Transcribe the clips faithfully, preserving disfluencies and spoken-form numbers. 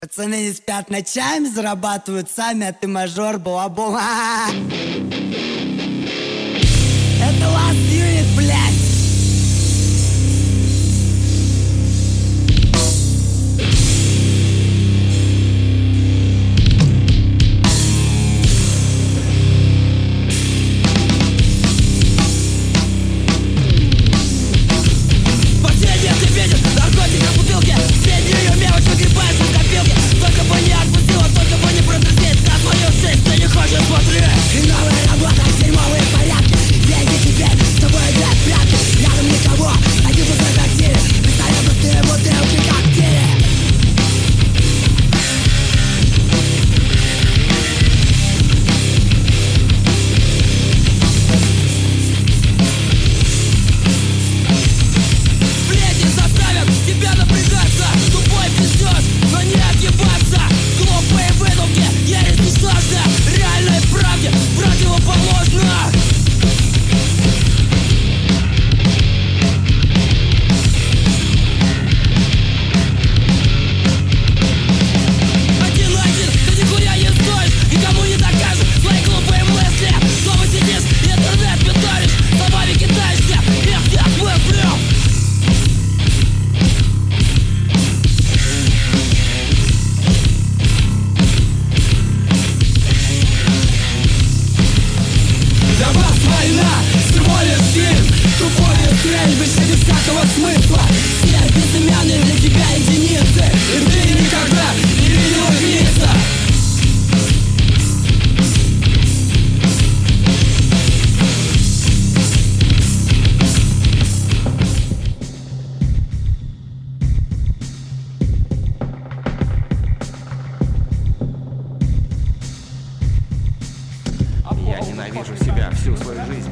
Пацаны не спят ночами, зарабатывают сами, а ты мажор, балабол. Это Last Unit, блядь. Смысла. Свет безымянный для тебя единицы, и ты никогда не видел их лица. Я ненавижу себя всю свою жизнь.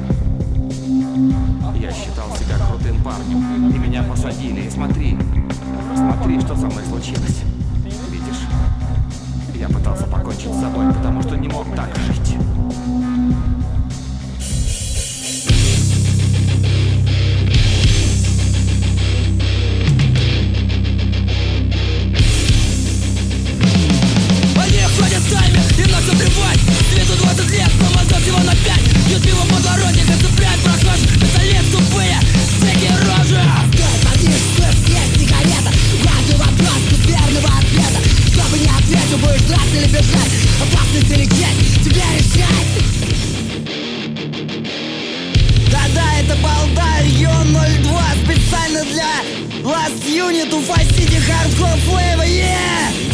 Я считал себя крутым парнем, и меня посадили. И смотри, смотри, что со мной случилось. Видишь, я пытался покончить с собой, потому что не мог так жить. Они ходят стаями, им надо плевать. Свету двадцать лет, но мозгов всего на пять. Пьют пиво по дороге, как цепляют прохожих. Пистолет тупые, стеки рожи. Стоит один спуск, есть сигарета. Главный вопрос без верного ответа. Чтобы не ответил, будешь драться или бежать. Опасность или гнать, тебе решать. Да-да, это балда, регион ноль два. Специально для Last Unit, Уфа Сити, Hardcore Flavor, yeah!